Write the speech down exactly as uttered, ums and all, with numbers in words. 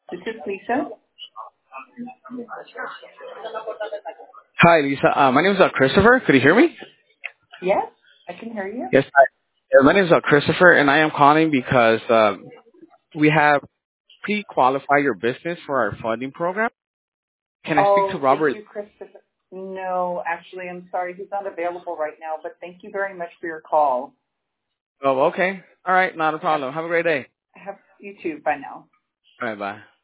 This is Lisa. Hi, Lisa. Uh, my name is uh, Christopher. Could you hear me? Yes, I can hear you. Yes. Hi. Uh, My name is uh, Christopher, and I am calling because um, we have pre-qualified your business for our funding program. Can I speak to Oh, thank Robert? you, Christopher. No, actually, I'm sorry. He's not available right now, but thank you very much for your call. Oh, okay. All right. Not a Have, problem. Have a great day. have you too. Bye now. All right. Bye.